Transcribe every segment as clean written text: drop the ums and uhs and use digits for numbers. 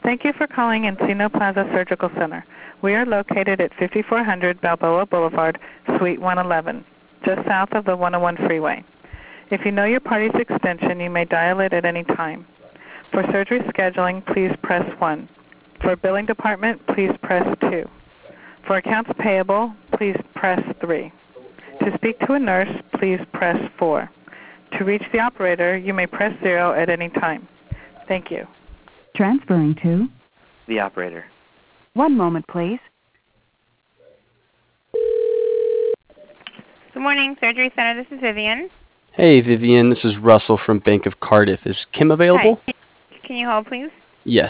Thank you for calling Encino Plaza Surgical Center. We are located at 5400 Balboa Boulevard, Suite 111, just south of the 101 freeway. If you know your party's extension, you may dial it at any time. For surgery scheduling, please press 1. For billing department, please press 2. For accounts payable, please press 3. To speak to a nurse, please press 4. To reach the operator, you may press 0 at any time. Thank you. Transferring to the operator. One moment, please. Good morning, Surgery Center. This is Vivian. Hey, Vivian. This is Russell from Bank of Cardiff. Is Kim available? Hi. Can you hold, please? Yes.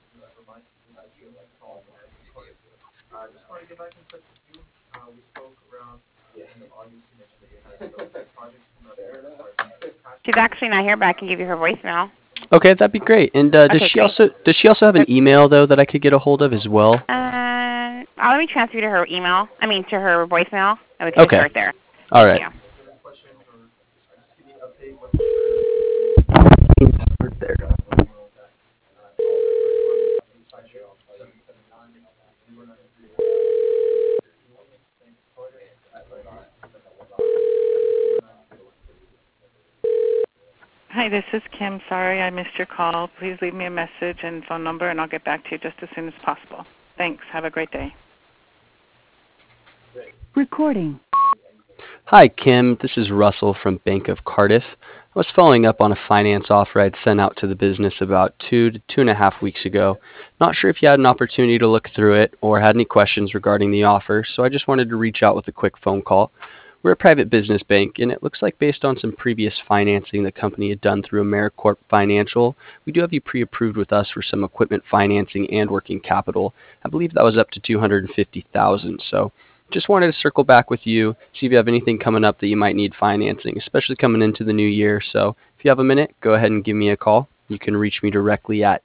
She's actually not here, but I can give you her voicemail. Okay, that'd be great. And does she also have an email though that I could get a hold of as well? Let me transfer you to her email. To her voicemail. And we can start there. All right. Hi, this is Kim. Sorry I missed your call. Please leave me a message and phone number, and I'll get back to you just as soon as possible. Thanks. Have a great day. Recording. Hi, Kim. This is Russell from Bank of Cardiff. I was following up on a finance offer I'd sent out to the business about 2 to 2.5 weeks ago. Not sure if you had an opportunity to look through it or had any questions regarding the offer, so I just wanted to reach out with a quick phone call. We're a private business bank, and it looks like based on some previous financing the company had done through AmeriCorp Financial, we do have you pre-approved with us for some equipment financing and working capital. I believe that was up to $250,000. So just wanted to circle back with you, see if you have anything coming up that you might need financing, especially coming into the new year. So if you have a minute, go ahead and give me a call. You can reach me directly at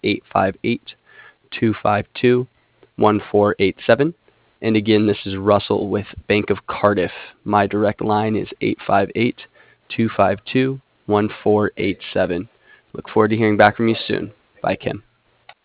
858-252-1487. And again, this is Russell with Bank of Cardiff. My direct line is 858-252-1487. Look forward to hearing back from you soon. Bye, Kim.